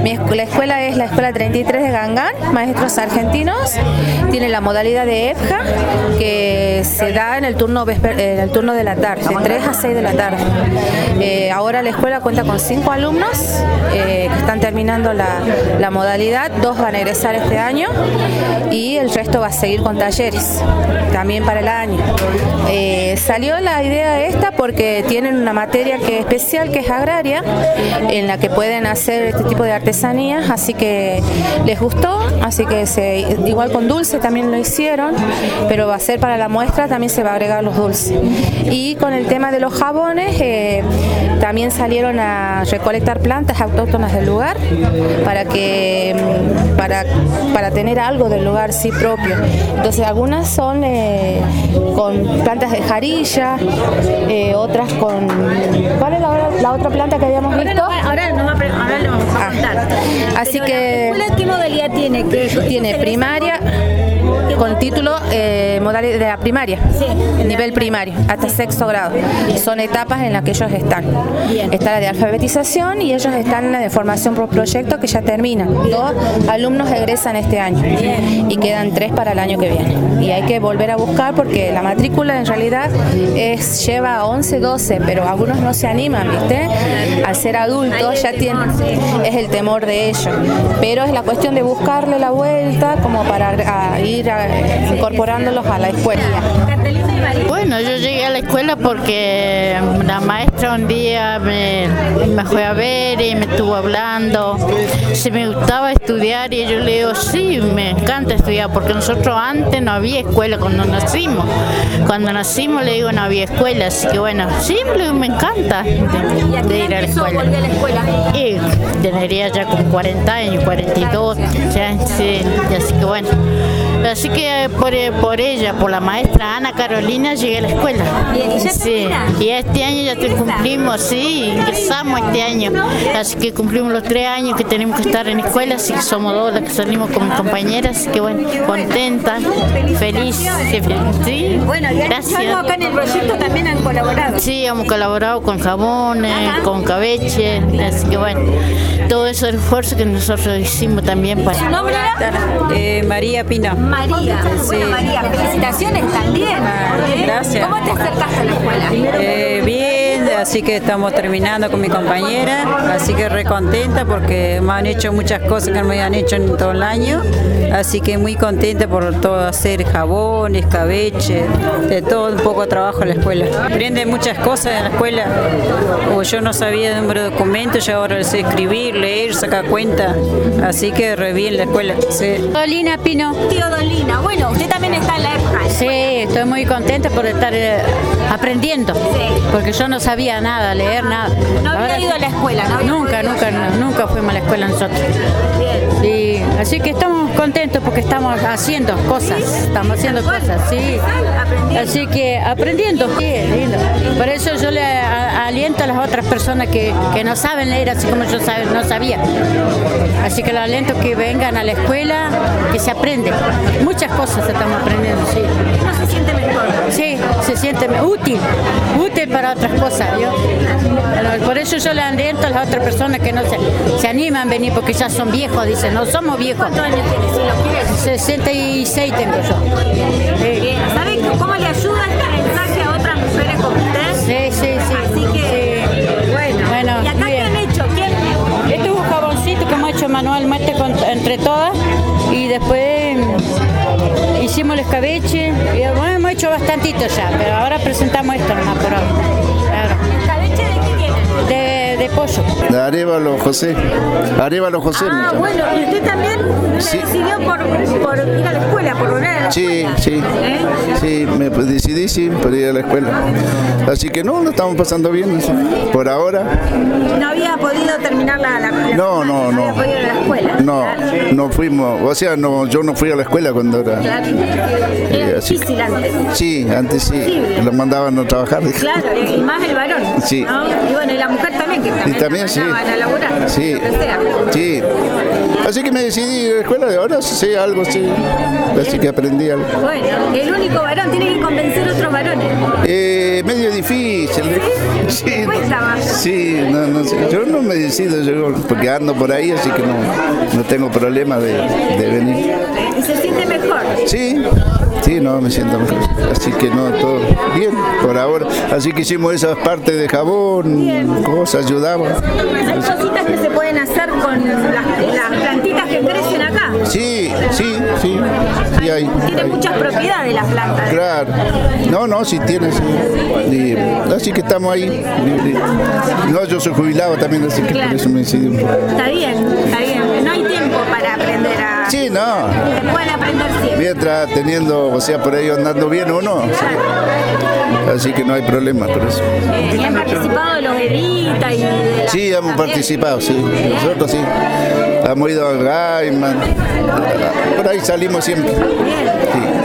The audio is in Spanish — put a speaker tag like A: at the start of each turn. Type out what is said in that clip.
A: La escuela es la escuela 33 de Gangán, maestros argentinos. Tiene la modalidad de EFJA, que se da en el turno de la tarde, de 3 a 6 de la tarde. Ahora la escuela cuenta con 5 alumnos que están terminando la modalidad. 2 van a egresar este año y el resto va a seguir con talleres también para el año. Salió la idea esta porque tienen una materia que es especial, que es agraria, en la que pueden hacer este tipo de artesanías, así que les gustó, así que igual con dulce también lo hicieron, pero va a ser para la muestra, también se va a agregar los dulces. Y con el tema de los jabones, también salieron a recolectar plantas autóctonas del lugar para tener algo del lugar sí propio. Entonces algunas son con plantas de jarilla, otras con... ¿Cuál es la otra planta que habíamos visto?
B: Ahora le vamos a contar.
A: Así que...
B: ¿Qué modalidad tiene?
A: Tiene primaria, con título modalidad de la primaria, nivel primario, hasta 6º grado. Son etapas en las que ellos están. Está la de alfabetización y ellos están en la de formación por proyecto, que ya terminan. 2 alumnos egresan este año y quedan 3 para el año que viene. Y hay que volver a buscar porque la matrícula en realidad lleva 11, 12, pero algunos no se animan, ¿viste? Al ser adultos ya tienen, es el temor de ellos. Pero es la cuestión de buscarle la vuelta como para ir incorporándolos a la escuela.
C: Bueno, yo llegué a la escuela porque la maestra un día me fue a ver y me estuvo hablando si me gustaba estudiar, y yo le digo sí, me encanta estudiar, porque nosotros antes no había escuela cuando nacimos le digo no había escuela, así que bueno, sí, me encanta de ir a la escuela. Y tendría ya como 40 años, 42, ya, sí, así que bueno. Así que por ella, por la maestra Ana Carolina, llegué a la escuela. Sí. Y este año ya cumplimos, sí, ingresamos este año. Así que cumplimos los 3 años que tenemos que estar en la escuela, así que somos 2 las que salimos como compañeras, así que bueno, contenta, feliz. Sí,
B: bueno, gracias. Acá en el proyecto también han colaborado.
C: Sí, hemos colaborado con jabones, con cabeche, así que bueno, todo ese esfuerzo que nosotros hicimos también para...
B: ¿Su nombre era?
D: María Pino.
B: María, bueno María, felicitaciones también.
D: Gracias.
B: ¿Cómo te acercaste a la escuela?
D: Bien, así que estamos terminando con mi compañera, así que re contenta porque me han hecho muchas cosas que no me han hecho en todo el año, así que muy contenta por todo, hacer jabones, cabeche, de todo un poco de trabajo en la escuela. Aprende muchas cosas en la escuela, o yo no sabía el número de documentos, yo ahora sé escribir, leer, sacar cuenta, así que re bien la escuela. Sí.
C: Dolina Pino.
B: Tío Dolina, bueno, usted también está en la época.
C: Sí, estoy muy contenta por estar aprendiendo, porque yo no sabía nada, leer nada.
B: No había ido a la escuela, ¿no?
C: Nunca fuimos a la escuela nosotros. Y así que estamos contentos porque estamos haciendo cosas, sí. Así que aprendiendo, sí, lindo. Por eso yo le aliento a las otras personas que no saben leer, así como yo no sabía. Así que les aliento que vengan a la escuela, que se aprende. Muchas cosas estamos aprendiendo, sí.
B: ¿Uno se siente mejor?
C: Sí, se siente útil para otras cosas. Por eso yo le aliento a las otras personas que no se animan a venir porque ya son viejos, dicen, no somos viejos.
B: ¿Cuántos años tienes, si lo quieres?
C: 66 tengo yo.
B: Sí. ¿Sabe cómo le ayuda este mensaje a otras mujeres como usted?
C: Sí.
B: Así que,
C: sí. Bueno.
B: ¿Y acá qué han hecho?
C: Este es un jaboncito que hemos hecho manualmente entre todas, y después hicimos el escabeche, y bueno, hemos hecho bastantito ya, pero ahora presentamos esto nomás por ahora. Claro.
B: ¿El escabeche de qué tiene?
C: De pollo.
E: De Arévalo José.
B: Ah, bueno, y usted también se decidió por ir a la escuela, por volver a la escuela.
E: Sí, me decidí por ir a la escuela. Así que no, lo estamos pasando bien, por ahora.
B: ¿No había podido terminar la
E: No.
B: había podido ir a la escuela?
E: No fuimos, o sea, yo no fui a la escuela cuando era...
B: Claro. Era difícil antes.
E: Sí, antes sí, los mandaban a trabajar.
B: Claro, y más el varón.
E: Sí.
B: ¿No? Y bueno, y la mujer también, que también
E: sí.
B: van a laburar.
E: Sí.
B: Lo que sea.
E: Sí. Así que me decidí ir a la escuela, de ahora sé algo, sí. Así que aprendí algo.
B: Bueno, el único varón tiene que convencer a otros varones.
E: Medio difícil. Sí,
B: Cuesta más.
E: sí, no sé. Yo no me decido, yo, porque ando por ahí, así que no tengo problema de venir.
B: ¿Y se siente mejor?
E: Sí, sí, no, me siento mejor. Así que no, todo bien por ahora. Así que hicimos esas partes de jabón, cosas, ayudamos.
B: Hay cositas que se pueden hacer con las plantitas que crecen acá.
E: Sí, sí, sí. Sí hay.
B: Tiene muchas propiedades las plantas.
E: Claro. No, sí tienes. Así que estamos ahí. No, yo soy jubilado también, así que por eso me decidí un poco.
B: Está bien, está bien. No hay tiempo para aprender a...
E: Sí, no.
B: Se pueden aprender siempre.
E: Mientras teniendo, o sea, por ahí andando bien uno. Así que no hay problema por eso.
B: ¿Y han participado de los Evita y de la...
E: Sí, hemos participado, sí. Nosotros sí. Hemos ido al Gaiman. Por ahí salimos siempre.
B: Bien.
E: Sí.